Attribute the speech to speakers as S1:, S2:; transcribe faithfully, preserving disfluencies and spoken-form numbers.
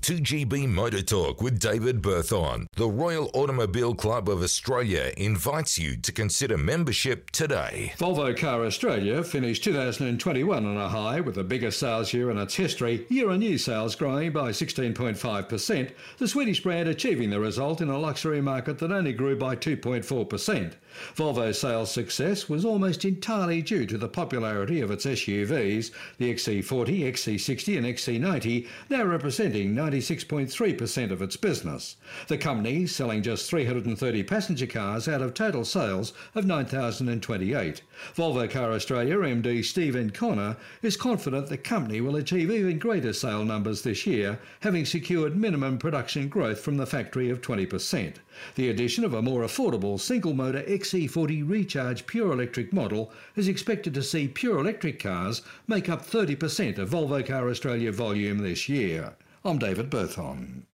S1: two G B Motor Talk with David Berthon. The Royal Automobile Club of Australia invites you to consider membership today.
S2: Volvo Car Australia finished two thousand twenty-one on a high with the biggest sales year in its history, year-on-year sales growing by sixteen point five percent, the Swedish brand achieving the result in a luxury market that only grew by two point four percent. Volvo's sales success was almost entirely due to the popularity of its S U Vs, the X C forty, X C sixty and X C ninety, now representing ninety-six point three percent of its business. The company selling just three hundred thirty passenger cars out of total sales of nine thousand twenty-eight. Volvo Car Australia M D Stephen Connor is confident the company will achieve even greater sale numbers this year, having secured minimum production growth from the factory of twenty percent. The addition of a more affordable single-motor X C forty Recharge pure electric model is expected to see pure electric cars make up thirty percent of Volvo Car Australia volume this year. I'm David Berthon.